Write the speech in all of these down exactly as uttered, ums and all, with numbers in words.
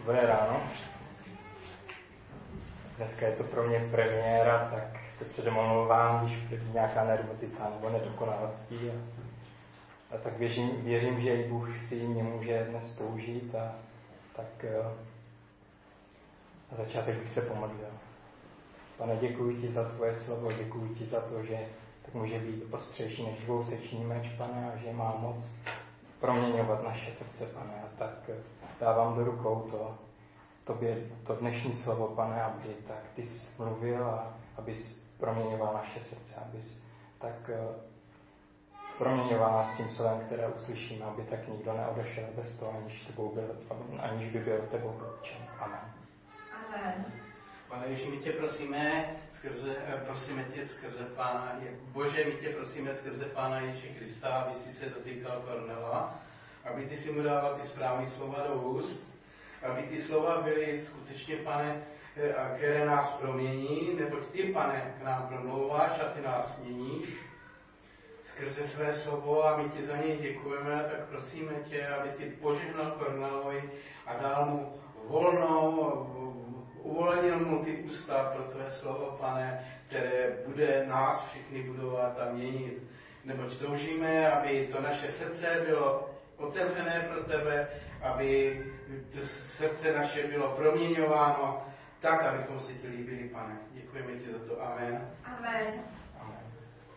Dobré ráno. Dneska je to pro mě premiéra, tak se předem omlouvám, když přijde nějaká nervozita nebo nedokonalostí. A, a tak věřím, věřím, že i Bůh si mě může dnes použít. A tak na začátek bych se pomodlil. Pane, děkuji ti za tvoje slovo, děkuji ti za to, že tak může být ostřejší než dvousečný meč, Pane, a že má moc proměňovat naše srdce, Pane. A tak dávám do rukou to, tobě to dnešní slovo, Pane, aby tak ty jsi mluvil a abys proměňoval naše srdce, abys tak proměňoval nás tím slovem, které uslyšíme, aby tak nikdo neodešel bez toho, aniž, tebou byl, aniž by byl tebou dotčen. Amen. Amen. Pane Ježí, my tě prosíme, skrze, prosíme tě skrze Pána, Bože, my tě prosíme skrze Pána Ježíše Krista, aby si se dotýkal Kornela, aby ty si mu dával ty správné slova do úst, aby ty slova byly skutečně, Pane, které nás promění, neboť ty, Pane, k nám promlouváš a ty nás měníš skrze své slovo a my ti za něj děkujeme, tak prosíme tě, aby si požehnal Kornelovi a dal mu volnou, uvolnil mu ty ústa pro tvé slovo, Pane, které bude nás všechny budovat a měnit. Neboť toužíme, aby to naše srdce bylo otevřené pro tebe, aby to srdce naše bylo proměňováno tak, abychom se ti líbili, Pane. Děkujeme ti za to. Amen. Amen. Amen.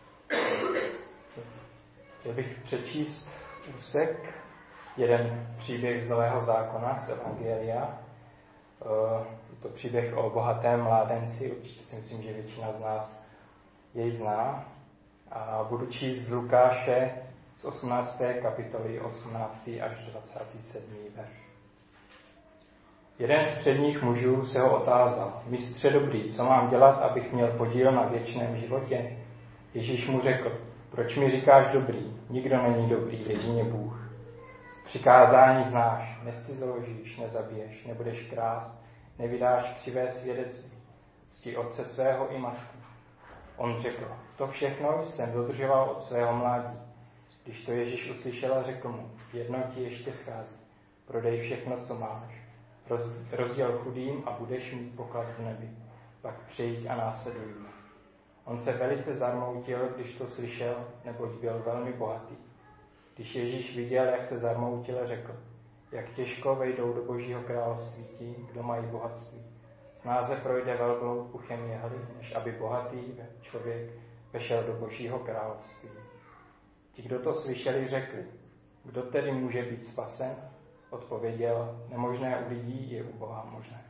Chtěl bych přečíst úsek, jeden příběh z Nového zákona, z Evangelia. Je to příběh o bohatém mládenci, určitě si myslím, že většina z nás jej zná. A budu číst z Lukáše z osmnácté kapitoly, osmnáctý až dvacátý sedmý verš. Jeden z předních mužů se ho otázal: Mistře dobrý, co mám dělat, abych měl podíl na věčném životě? Ježíš mu řekl: Proč mi říkáš dobrý? Nikdo není dobrý, jedině Bůh. Přikázání znáš: nezcizoložíš, nezabiješ, nebudeš krást, nevydáš křivé svědectví, cti otce svého i matku. On řekl: To všechno jsem dodržoval od svého mládí. Když to Ježíš uslyšel, řekl mu: Jedno ti ještě schází. Prodej všechno, co máš. Roz, rozděl chudým a budeš mít poklad v nebi. Pak přijď a následuj mě. On se velice zarmoutil, když to slyšel, neboť byl velmi bohatý. Když Ježíš viděl, jak se zarmoutil, řekl: Jak těžko vejdou do Božího království ti, kdo mají bohatství. Snáze projde velbloud uchem jehly, než aby bohatý člověk vešel do Božího království. Ti, kdo to slyšeli, řekli: Kdo tedy může být spasen? Odpověděl: Nemožné u lidí je u Boha možné.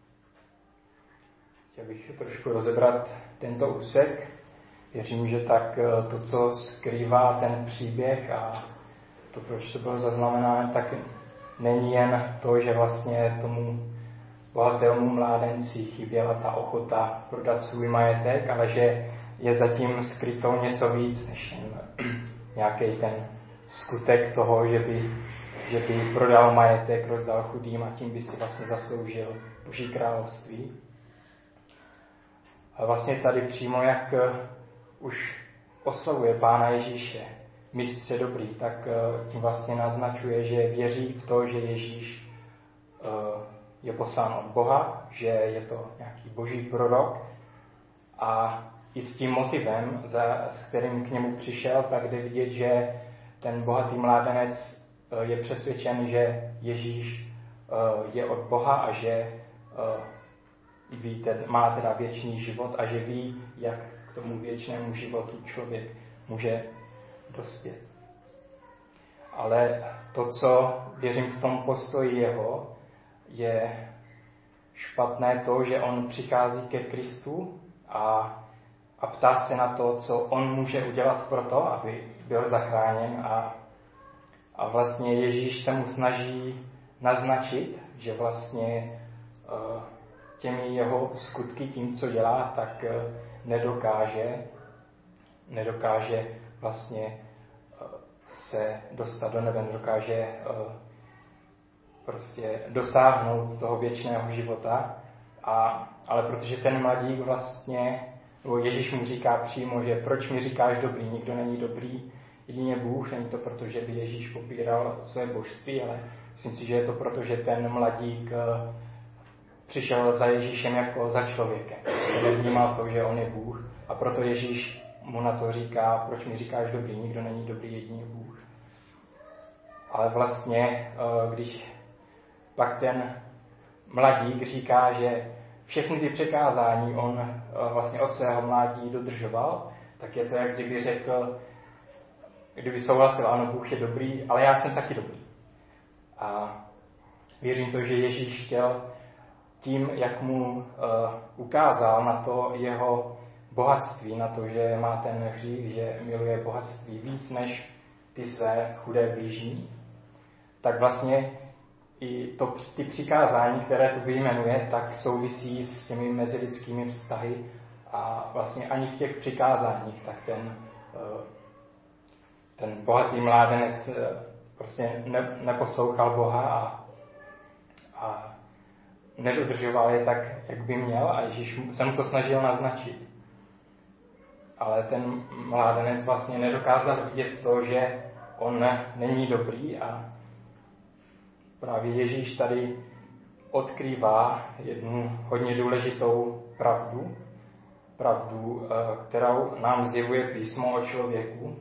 Chtěl bych trošku rozebrat tento úsek. Věřím, že tak to, co skrývá ten příběh a to, proč to bylo zaznamenáno, tak není jen to, že vlastně tomu bohatému mládenci chyběla ta ochota prodat svůj majetek, ale že je zatím skryto něco víc než jen nějaký ten skutek toho, že by, že by prodal majetek, rozdal chudým a tím by si vlastně zasloužil Boží království. A vlastně tady přímo, jak už oslavuje Pána Ježíše, mistře dobrý, tak tím vlastně naznačuje, že věří v to, že Ježíš je poslán od Boha, že je to nějaký boží prorok a i s tím motivem, za, s kterým k němu přišel, tak jde vidět, že ten bohatý mládenec je přesvědčen, že Ježíš je od Boha a že ví, teda, má teda věčný život a že ví, jak k tomu věčnému životu člověk může dospět. Ale to, co věřím v tom postoji jeho, je špatné to, že on přichází ke Kristu a, a ptá se na to, co on může udělat pro to, aby byl zachráněn a, a vlastně Ježíš se mu snaží naznačit, že vlastně uh, těmi jeho skutky, tím, co dělá, tak uh, nedokáže, nedokáže vlastně uh, se dostat do nebe, nedokáže uh, prostě dosáhnout toho věčného života, a, ale protože ten mladík vlastně, nebo Ježíš mu říká přímo, že proč mi říkáš dobrý, nikdo není dobrý, jedině Bůh, není to proto, že by Ježíš popíral své božství, ale myslím si, že je to proto, že ten mladík přišel za Ježíšem jako za člověkem. Nevnímal to, že on je Bůh, a proto Ježíš mu na to říká, proč mi říkáš dobrý, nikdo není dobrý, jedině Bůh. Ale vlastně, když pak ten mladík říká, že všechny ty přikázání on vlastně od svého mládí dodržoval, tak je to, jak kdyby řekl, kdyby souhlasil, ano, Bůh je dobrý, ale já jsem taky dobrý. A věřím to, že Ježíš chtěl tím, jak mu uh, ukázal na to jeho bohatství, na to, že má ten hřích, že miluje bohatství víc než ty své chudé blížní, tak vlastně i to, ty přikázání, které tu vyjmenuje, tak souvisí s těmi mezilidskými vztahy a vlastně ani v těch přikázáních, tak ten, ten bohatý mládenec prostě ne, neposlouchal Boha a, a nedodržoval je tak, jak by měl, a Ježíš se mu to snažil naznačit. Ale ten mládenec vlastně nedokázal vidět to, že on není dobrý, a právě Ježíš tady odkrývá jednu hodně důležitou pravdu, pravdu, kterou nám zjevuje písmo o člověku.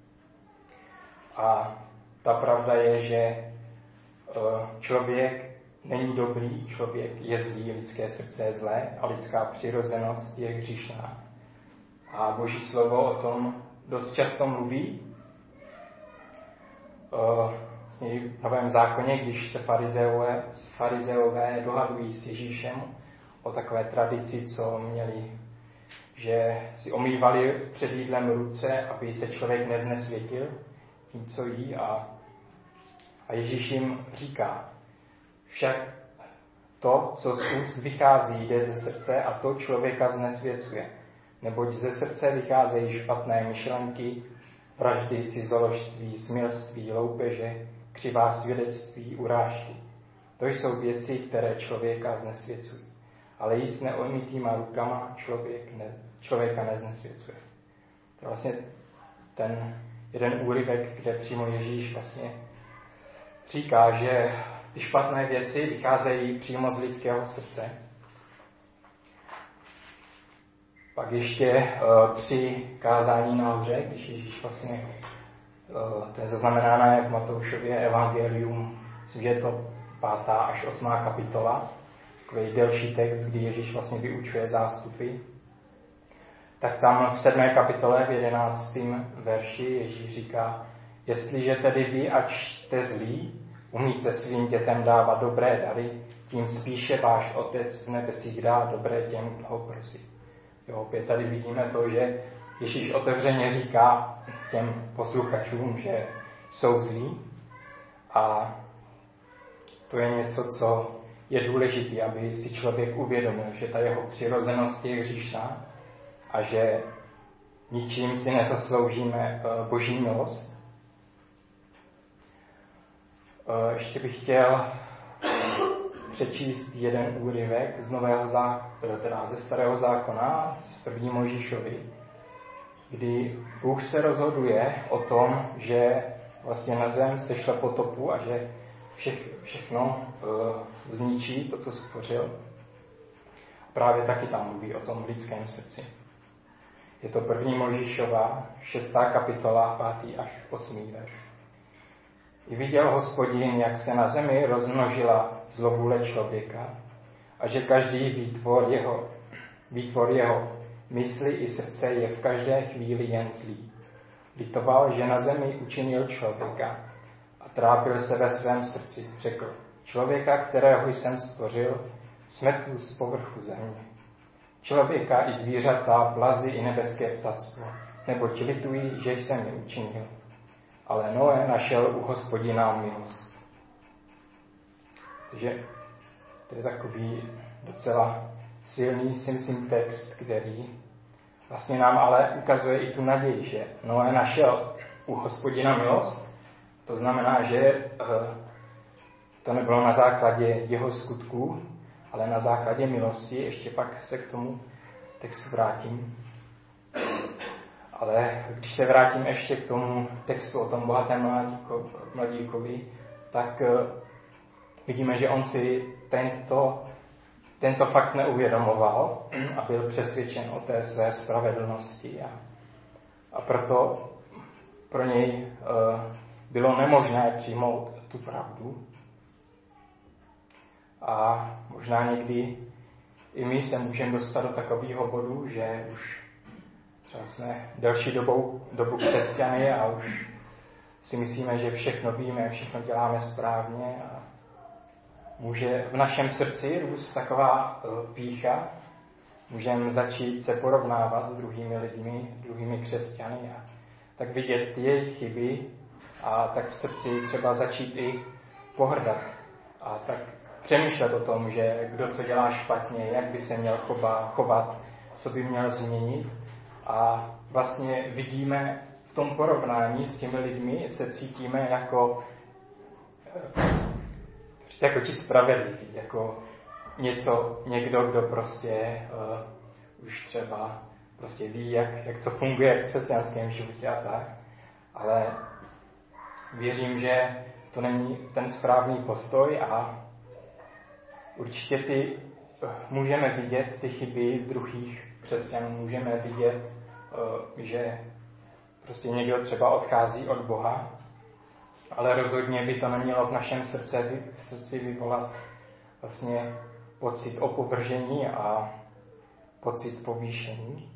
A ta pravda je, že člověk není dobrý, člověk je zlý, lidské srdce je zlé a lidská přirozenost je hříšná. A Boží slovo o tom dost často mluví. V Novém zákoně, když se farizeové, farizeové dohadují s Ježíšem o takové tradici, co měli, že si omývali před jídlem ruce, aby se člověk neznesvětil tím, co jí. A, a Ježíš jim říká, však to, co z úst vychází, jde ze srdce a to člověka znesvěcuje. Neboť ze srdce vycházejí špatné myšlenky, vraždy, cizoložství, smilství, loupeže, křivá svědectví, urážky. To jsou věci, které člověka znesvěcují. Ale jíst neomytýma rukama člověk ne, člověka neznesvěcuje. To je vlastně ten jeden úryvek, kde přímo Ježíš vlastně říká, že ty špatné věci vycházejí přímo z lidského srdce. Pak ještě uh, při kázání na hoře, když Ježíš vlastně, uh, to je zaznamenáno v Matoušově evangelium, myslím, že je to pátá až osmá kapitola, takový delší text, kdy Ježíš vlastně vyučuje zástupy. Tak tam v sedmé kapitole v jedenáctém verši Ježíš říká, jestliže tedy vy, ač jste zlí, umíte svým dětem dávat dobré dary, tím spíše váš Otec v nebesích dá dobré těm, kdo ho prosí. Jo, opět tady vidíme to, že Ježíš otevřeně říká těm posluchačům, že jsou zlí, a to je něco, co je důležité, aby si člověk uvědomil, že ta jeho přirozenost je hříšná a že ničím si nezasloužíme Boží milost. Ještě bych chtěl přečíst jeden úryvek z nového zákona, teda ze starého zákona, z první Mojžíšovi, kdy Bůh se rozhoduje o tom, že vlastně na zem sešle potopu a že všech, všechno uh, zničí, to, co stvořil. Právě taky tam mluví o tom lidském srdci. Je to první Mojžíšova, šestá kapitola, pátý až osmý verš. I viděl Hospodin, jak se na zemi rozmnožila zlovůle člověka a že každý výtvor jeho, výtvor jeho mysli i srdce je v každé chvíli jen zlý. Litoval, že na zemi učinil člověka a trápil se ve svém srdci. Řekl, člověka, kterého jsem stvořil, smetu z povrchu země. Člověka i zvířata, plazy i nebeské ptactvo, neboť litují, že jsem je učinil. Ale Noé našel u Hospodina milost. Takže to je takový docela silný, silný text, který vlastně nám ale ukazuje i tu naději, že Noé našel u Hospodina milost. To znamená, že to nebylo na základě jeho skutků, ale na základě milosti. Ještě pak se k tomu textu vrátím. Ale když se vrátím ještě k tomu textu o tom bohatém mladíko, mladíkovi, tak vidíme, že on si tento, tento fakt neuvědomoval a byl přesvědčen o té své spravedlnosti. A, a proto pro něj uh, bylo nemožné přijmout tu pravdu. A možná někdy i my se můžeme dostat do takového bodu, že už třeba jsme delší dobou, dobu křesťany a už si myslíme, že všechno víme, všechno děláme správně a může v našem srdci růst taková pýcha, můžeme začít se porovnávat s druhými lidmi, druhými křesťany a tak vidět ty jejich chyby a tak v srdci třeba začít i pohrdat a tak přemýšlet o tom, že kdo co dělá špatně, jak by se měl chovat, co by měl změnit a vlastně vidíme v tom porovnání s těmi lidmi, se cítíme jako jako ti spravedliví, jako něco, někdo, kdo prostě uh, už třeba prostě ví, jak, jak co funguje v křesťanském životě a tak, ale věřím, že to není ten správný postoj a určitě ty uh, můžeme vidět ty chyby druhých křesťanů, můžeme vidět, uh, že prostě někdo třeba odchází od Boha, ale rozhodně by to nemělo v našem srdci, v srdci vyvolat vlastně pocit opovržení a pocit povýšení.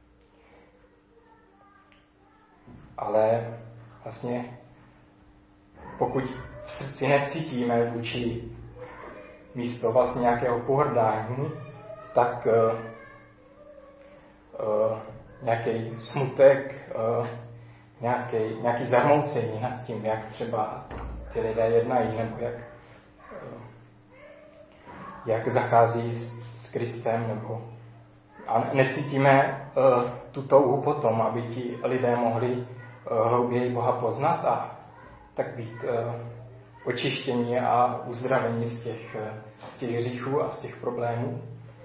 Ale vlastně pokud v srdci necítíme vůči místo vlastně nějakého pohrdání, tak uh, uh, nějaký smutek, uh, nějaký, nějaký zarmoucení nad tím, jak třeba ty lidé jednají, nebo jak, uh, jak zachází s, s Kristem, nebo a necítíme uh, tu touhu potom, aby ti lidé mohli uh, hlouběji Boha poznat a tak být uh, očištění a uzdravení z těch, uh, z těch hříchů a z těch problémů,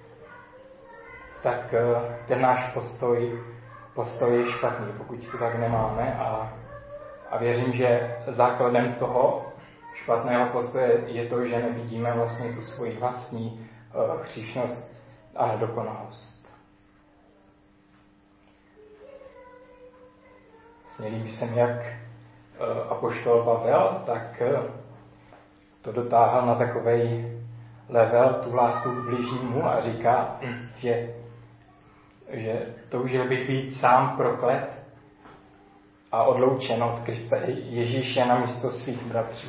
tak uh, ten náš postoj, postoj je špatný, pokud to tak nemáme a, a věřím, že základem toho špatného postoje je to, že nevidíme vlastně tu svoji vlastní uh, hříšnost a dokonalost. Vlastně líbí se mi, jak uh, apoštol Pavel, tak uh, to dotáhl na takovej level, tu lásku k bližnímu a říká, že, že toužil bych být sám proklet a odloučen od Krista Ježíše na místo svých bratří.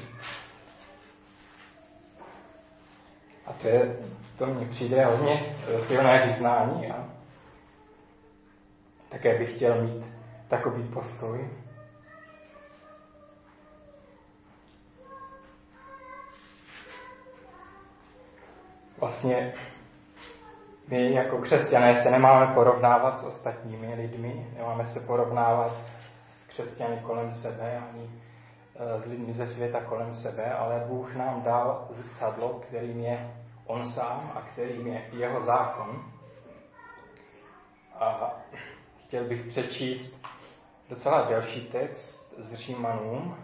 A to, je, to mně přijde hodně silné vyznání a také bych chtěl mít takový postoj. Vlastně my jako křesťané se nemáme porovnávat s ostatními lidmi, nemáme se porovnávat s křesťany kolem sebe ani s lidmi ze světa kolem sebe, ale Bůh nám dal zrcadlo, kterým je On sám a kterým je jeho zákon. A chtěl bych přečíst docela další text z Římanům,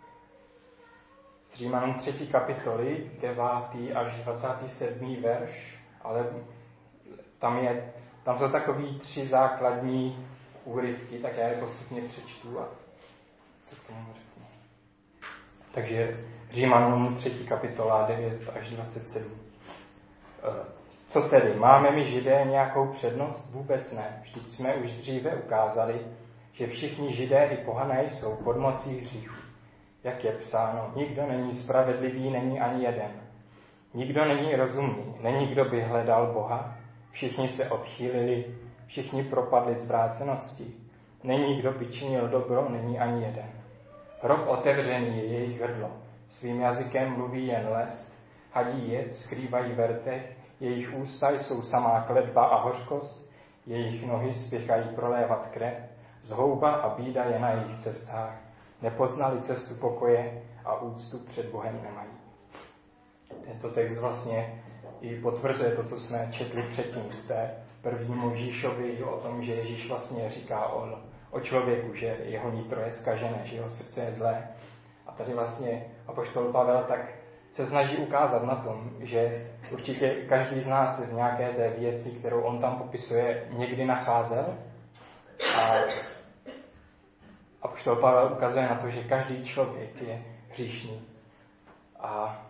z Římanům třetí kapitoly, devátý až dvacátý sedmý verš, ale tam, je, tam jsou takový tři základní úryvky, tak já je postupně přečtu a co k tomu řeknu. Takže Římanům třetí kapitola devět až dvacet sedm. Co tedy? Máme my Židé nějakou přednost? Vůbec ne. Vždyť jsme už dříve ukázali, že všichni Židé i pohané jsou pod mocí hříchu. Jak je psáno, nikdo není spravedlivý, není ani jeden. Nikdo není rozumný, není kdo by hledal Boha. Všichni se odchýlili, všichni propadli zvrácenosti. Není kdo by činil dobro, není ani jeden. Hrob otevřený je jejich hrdlo. Svým jazykem mluví jen les, hadí jed, skrývají v rtech, jejich ústa jsou samá kletba a hořkost, jejich nohy spěchají prolévat krev, zhouba a bída je na jejich cestách. Nepoznali cestu pokoje a úctu před Bohem nemají. Tento text vlastně i potvrzuje to, co jsme četli předtím z té první Mojžíšovi o tom, že Ježíš vlastně říká o, o člověku, že jeho nitro je zkažené, že jeho srdce je zlé. A tady vlastně apoštol Pavel tak se snaží ukázat na tom, že určitě každý z nás v nějaké té věci, kterou on tam popisuje, někdy nacházel. A apoštol Pavel ukazuje na to, že každý člověk je hříšný. A,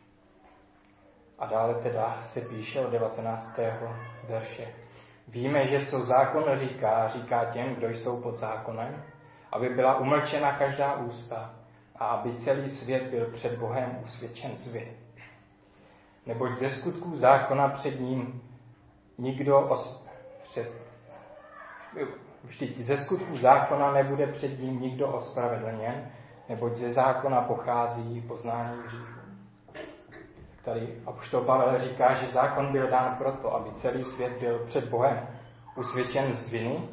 a dále teda se píše od devatenáctého verše. Víme, že co zákon říká, říká těm, kdo jsou pod zákonem, aby byla umlčena každá ústa a aby celý svět byl před Bohem usvědčen z viny. Neboť ze skutků zákona před ním nikdo os... před... vždyť ze skutků zákona nebude před ním nikdo ospravedlněn, neboť ze zákona pochází poznání hříchu. Tady apoštol Pavel říká, že zákon byl dán proto, aby celý svět byl před Bohem usvědčen z viny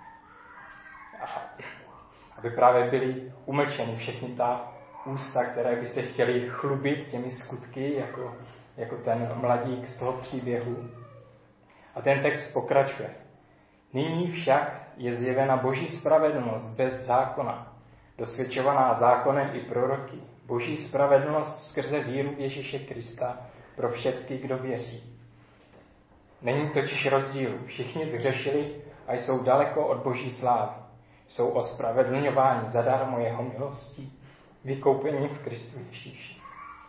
a aby právě byly umlčeny všechny ta ústa, které by se chtěly chlubit těmi skutky, jako, jako ten mladík z toho příběhu. A ten text pokračuje. Nyní však je zjevena Boží spravedlnost bez zákona, dosvědčovaná zákonem i proroky. Boží spravedlnost skrze víru v Ježíše Krista pro všechny, kdo věří. Není totiž rozdílu. Všichni zhřešili a jsou daleko od Boží slávy. Jsou ospravedlňováni zadarmo jeho milostí, vykoupení v Kristu Ježíši.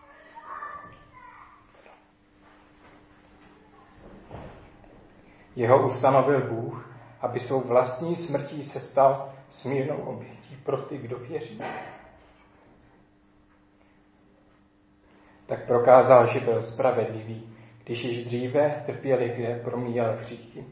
Jeho ustanovil Bůh, aby svou vlastní smrtí se stal smírnou obětí pro ty, kdo věří. Tak prokázal, že byl spravedlivý, když již dříve trpělivě promíjel hříchy.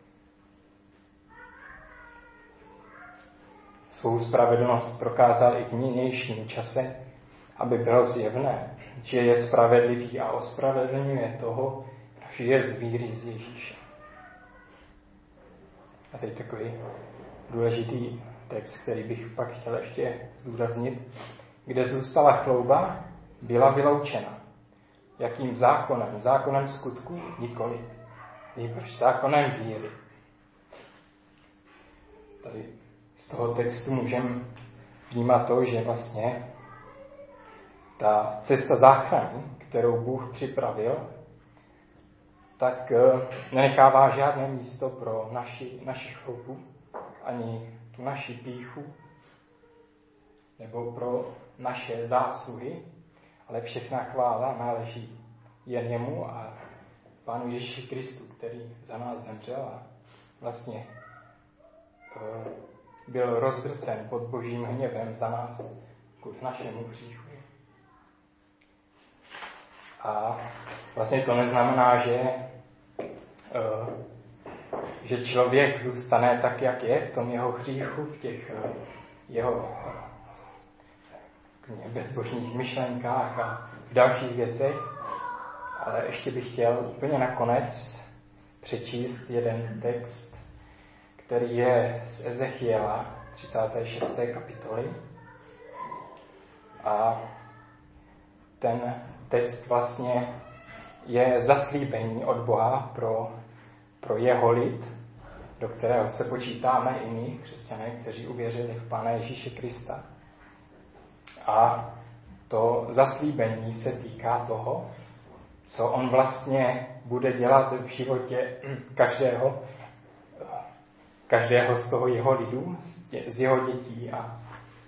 Svou spravedlnost prokázal i v nynějším čase, aby bylo zjevné, že je spravedlivý a ospravedlňuje toho, kdo žije z víry z Ježíše. A teď takový důležitý text, který bych pak chtěl ještě zdůraznit. Kde zůstala chlouba, byla vyloučena. Jakým zákonem? Zákonem skutků? Nikoli. Nýbrž zákonem víry. Tady z toho textu můžeme vnímat to, že vlastně ta cesta záchrany, kterou Bůh připravil, tak nenechává žádné místo pro naši, naši chloubu, ani tu naši pýchu, nebo pro naše zásluhy, ale všechna chvála náleží jen jemu a Pánu Ježíši Kristu, který za nás zemřel a vlastně byl rozdrcen pod Božím hněvem za nás k našemu hříchu. A vlastně to neznamená, že, že člověk zůstane tak, jak je v tom jeho hříchu, v těch jeho bezbožných myšlenkách a v dalších věcech. Ale ještě bych chtěl úplně nakonec přečíst jeden text, který je z Ezechiela třicáté šesté kapitoly. A ten text vlastně je zaslíbení od Boha pro, pro jeho lid, do kterého se počítáme i my, křesťané, kteří uvěřili v Pána Ježíše Krista. A to zaslíbení se týká toho, co on vlastně bude dělat v životě každého, každého z toho jeho lidu, z jeho dětí. A,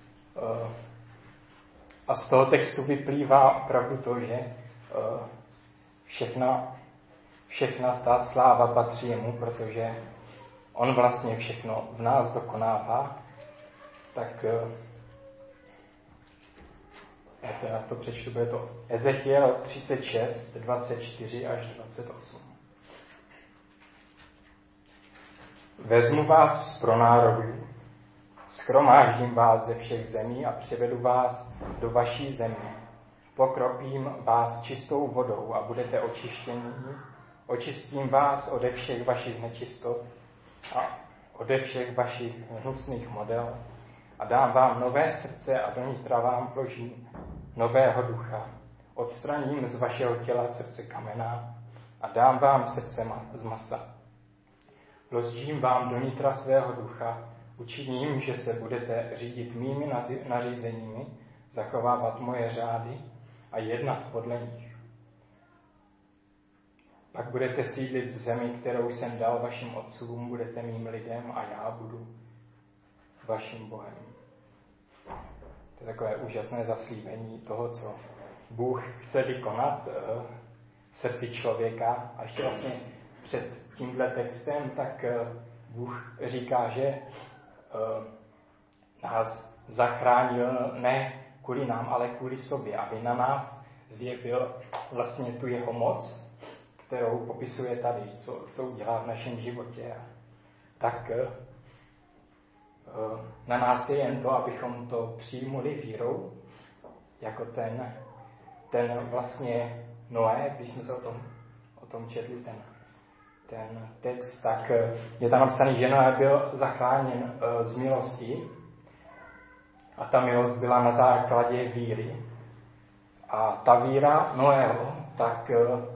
a z toho textu vyplývá opravdu to, že všechna, všechna ta sláva patří jemu, protože on vlastně všechno v nás dokonává. Tak já teda to přečtu, bude to Ezechiel třicet šest, dvacet čtyři až dvacet osm. Vezmu vás pro národů, shromáždím vás ze všech zemí a přivedu vás do vaší země. Pokropím vás čistou vodou a budete očištění. Očistím vás ode všech vašich nečistot a ode všech vašich hnusných model a dám vám nové srdce a do nitra vám vložím nového ducha. Odstraním z vašeho těla srdce kamená a dám vám srdce z masa. Vložím vám do nitra svého ducha Učiním, že se budete řídit mými nařízeními, zachovávat moje řády a jednat podle nich. Pak budete sídlit v zemi, kterou jsem dal vašim otcům, budete mým lidem a já budu vaším Bohem. To je takové úžasné zaslíbení toho, co Bůh chce vykonat v srdci člověka. A ještě vlastně před tímhle textem, tak Bůh říká, že nás zachránil ne kvůli nám, ale kvůli sobě, aby na nás zjevil vlastně tu jeho moc, kterou popisuje tady, co, co udělá v našem životě. Tak na nás je jen to, abychom to přijmuli vírou, jako ten, ten vlastně Noé, když jsme se o tom, o tom četli, ten, ten text, tak je tam napsaný, že Noé byl zachráněn z milosti a ta milost byla na základě víry. A ta víra Noého tak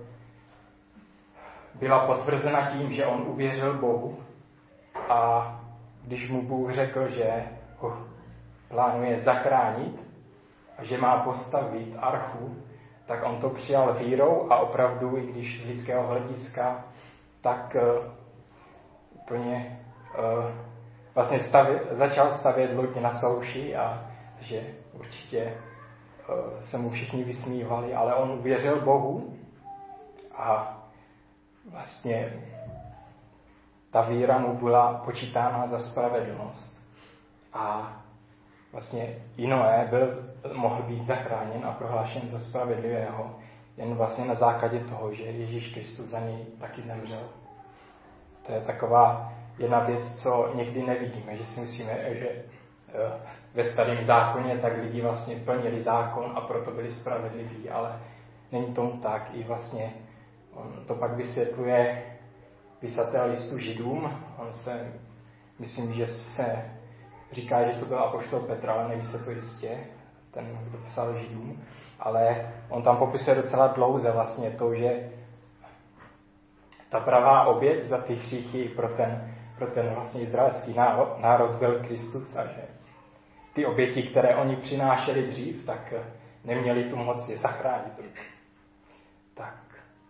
byla potvrzena tím, že on uvěřil Bohu a když mu Bůh řekl, že ho plánuje zachránit a že má postavit archu, tak on to přijal vírou a opravdu, i když z lidského hlediska, tak uh, úplně uh, vlastně stavě, začal stavět loď na souši a že určitě uh, se mu všichni vysmívali, ale on uvěřil Bohu a vlastně ta víra mu byla počítána za spravedlnost. A vlastně i Noé byl, mohl být zachráněn a prohlášen za spravedlivého jen vlastně na základě toho, že Ježíš Kristus za něj taky zemřel. To je taková jedna věc, co někdy nevidíme, že si myslíme, že ve starém zákoně tak lidi vlastně plnili zákon a proto byli spravedliví, ale není tomu tak. I vlastně on to pak vysvětluje pisatel listu Židům. On se, myslím, že se říká, že to byl apoštol Petr, ale neví se to jistě, ten, kdo psal Židům. Ale on tam popisuje docela dlouze vlastně to, že ta pravá oběť za ty hříchy pro ten, pro ten vlastně izraelský národ, národ byl Kristus a že ty oběti, které oni přinášeli dřív, tak neměli tu moc je zachránit. Tak.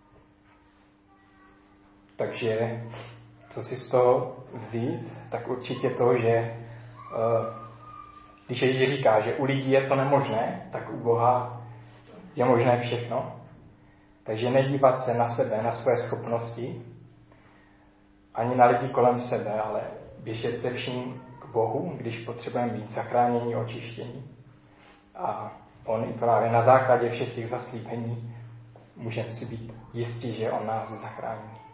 Takže co si z toho vzít, tak určitě to, že když Ježíš říká, že u lidí je to nemožné, tak u Boha je možné všechno. Takže nedívat se na sebe, na své schopnosti, ani na lidi kolem sebe, ale běžet se vším k Bohu, když potřebujeme být zachránění, očištění. A on i právě na základě všech těch zaslíbení můžeme si být jistí, že on nás zachrání.